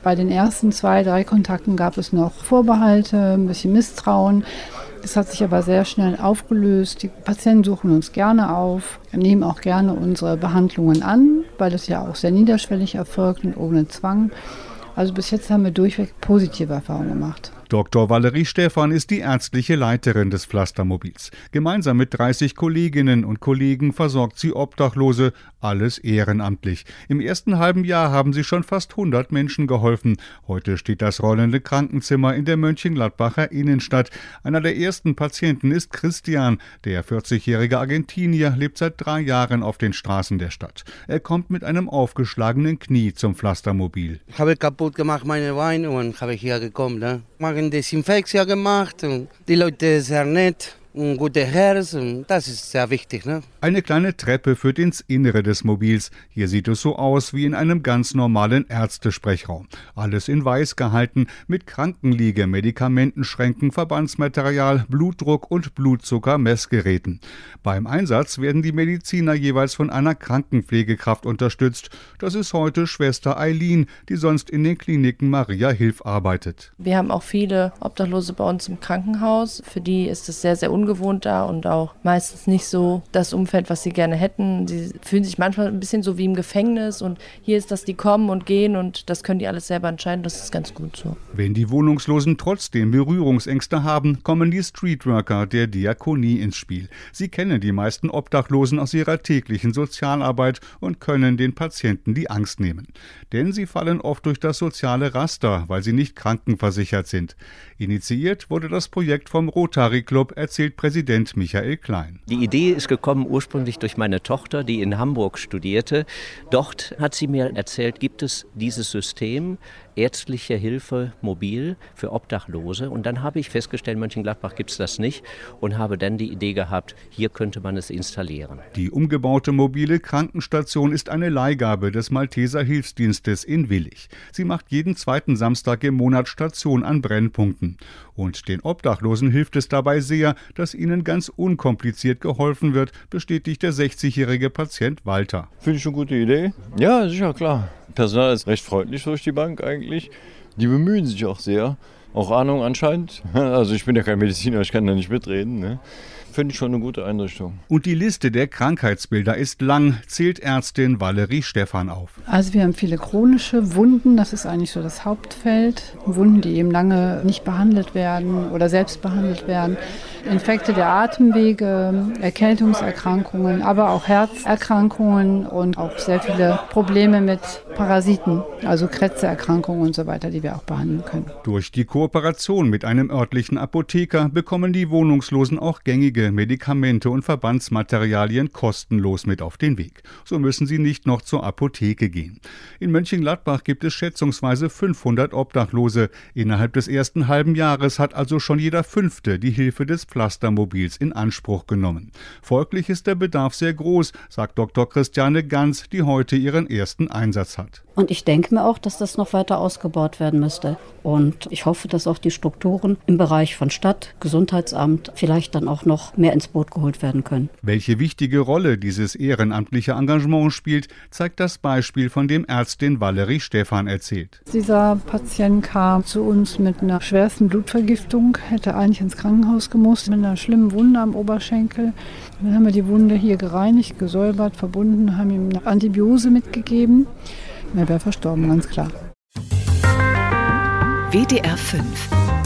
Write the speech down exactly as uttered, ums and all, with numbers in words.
Bei den ersten zwei, drei Kontakten gab es noch Vorbehalte, ein bisschen Misstrauen. Das hat sich aber sehr schnell aufgelöst. Die Patienten suchen uns gerne auf, nehmen auch gerne unsere Behandlungen an, weil das ja auch sehr niederschwellig erfolgt und ohne Zwang. Also bis jetzt haben wir durchweg positive Erfahrungen gemacht. Doktor Valerie Stephan ist die ärztliche Leiterin des Pflastermobils. Gemeinsam mit dreißig Kolleginnen und Kollegen versorgt sie Obdachlose, alles ehrenamtlich. Im ersten halben Jahr haben sie schon fast hundert Menschen geholfen. Heute steht das rollende Krankenzimmer in der Mönchengladbacher Innenstadt. Einer der ersten Patienten ist Christian. Der vierzigjährige Argentinier lebt seit drei Jahren auf den Straßen der Stadt. Er kommt mit einem aufgeschlagenen Knie zum Pflastermobil. Ich habe kaputt gemacht meine Beine und habe hier gekommen. Ne? Machen Desinfektion gemacht und die Leute sehr nett. Ein gutes Herz, und das ist sehr wichtig. Ne? Eine kleine Treppe führt ins Innere des Mobils. Hier sieht es so aus wie in einem ganz normalen Ärztesprechraum. Alles in weiß gehalten, mit Krankenliege, Medikamentenschränken, Verbandsmaterial, Blutdruck und Blutzuckermessgeräten. Beim Einsatz werden die Mediziner jeweils von einer Krankenpflegekraft unterstützt. Das ist heute Schwester Eileen, die sonst in den Kliniken Maria Hilf arbeitet. Wir haben auch viele Obdachlose bei uns im Krankenhaus. Für die ist es sehr, sehr ungewohnt da und auch meistens nicht so das Umfeld, was sie gerne hätten. Sie fühlen sich manchmal ein bisschen so wie im Gefängnis und hier ist das, die kommen und gehen und das können die alles selber entscheiden. Das ist ganz gut so. Wenn die Wohnungslosen trotzdem Berührungsängste haben, kommen die Streetworker der Diakonie ins Spiel. Sie kennen die meisten Obdachlosen aus ihrer täglichen Sozialarbeit und können den Patienten die Angst nehmen. Denn sie fallen oft durch das soziale Raster, weil sie nicht krankenversichert sind. Initiiert wurde das Projekt vom Rotary Club, erzählt Präsident Michael Klein. Die Idee ist gekommen ursprünglich durch meine Tochter, die in Hamburg studierte. Dort hat sie mir erzählt, gibt es dieses System, ärztliche Hilfe mobil für Obdachlose. Und dann habe ich festgestellt, in Mönchengladbach gibt es das nicht und habe dann die Idee gehabt, hier könnte man es installieren. Die umgebaute mobile Krankenstation ist eine Leihgabe des Malteser Hilfsdienstes in Willich. Sie macht jeden zweiten Samstag im Monat Station an Brennpunkten. Und den Obdachlosen hilft es dabei sehr, dass ihnen ganz unkompliziert geholfen wird, bestätigt der sechzigjährige Patient Walter. Finde ich eine gute Idee. Ja, sicher, klar. Personal ist recht freundlich durch die Bank eigentlich. Die bemühen sich auch sehr. Auch Ahnung anscheinend. Also ich bin ja kein Mediziner, ich kann da nicht mitreden. Ne? Finde ich schon eine gute Einrichtung. Und die Liste der Krankheitsbilder ist lang, zählt Ärztin Valerie Stephan auf. Also wir haben viele chronische Wunden, das ist eigentlich so das Hauptfeld. Wunden, die eben lange nicht behandelt werden oder selbst behandelt werden. Infekte der Atemwege, Erkältungserkrankungen, aber auch Herzerkrankungen und auch sehr viele Probleme mit Parasiten, also Krätzeerkrankungen und so weiter, die wir auch behandeln können. Durch die Kooperation mit einem örtlichen Apotheker bekommen die Wohnungslosen auch gängige Medikamente und Verbandsmaterialien kostenlos mit auf den Weg. So müssen sie nicht noch zur Apotheke gehen. In Mönchengladbach gibt es schätzungsweise fünfhundert Obdachlose. Innerhalb des ersten halben Jahres hat also schon jeder Fünfte die Hilfe des Pflastermobils in Anspruch genommen. Folglich ist der Bedarf sehr groß, sagt Doktor Christiane Ganz, die heute ihren ersten Einsatz hat. Und ich denke mir auch, dass das noch weiter ausgebaut werden müsste. Und ich hoffe, dass auch die Strukturen im Bereich von Stadt, Gesundheitsamt vielleicht dann auch noch mehr ins Boot geholt werden können. Welche wichtige Rolle dieses ehrenamtliche Engagement spielt, zeigt das Beispiel, von dem Ärztin Valerie Stephan erzählt. Dieser Patient kam zu uns mit einer schwersten Blutvergiftung, hätte eigentlich ins Krankenhaus gemusst, mit einer schlimmen Wunde am Oberschenkel. Dann haben wir die Wunde hier gereinigt, gesäubert, verbunden, haben ihm eine Antibiose mitgegeben. Er wäre verstorben, ganz klar. W D R fünf